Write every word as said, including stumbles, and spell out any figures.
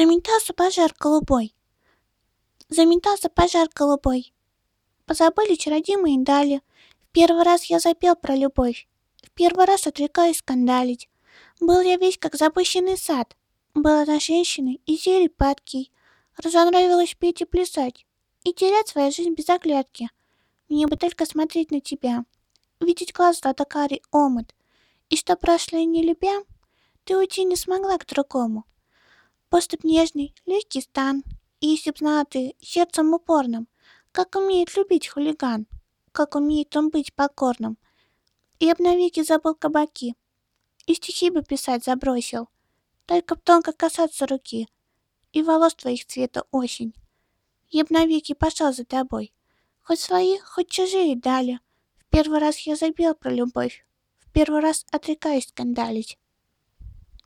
Заметался пожар голубой, заметался пожар голубой. Позабыли чародеи мои дали. В первый раз я запел про любовь, в первый раз отрекаюсь скандалить. Был я весь как запущенный сад, была на женщины и зелень падкий. Разонравилось петь и плясать, и терять свою жизнь без оглядки. Мне бы только смотреть на тебя, видеть глаз златокарий омут, и что прошлое не любя, ты уйти не смогла к другому. Поступ нежный, легкий стан, и если б знала ты сердцем упорным, как умеет любить хулиган, как умеет он быть покорным, я б навеки забыл кабаки, и стихи бы писать забросил, только б тонко касаться руки и волос твоих цвета осень. Я б навеки пошел за тобой, хоть свои, хоть чужие дали. В первый раз я забил про любовь, в первый раз отрекаюсь скандалить.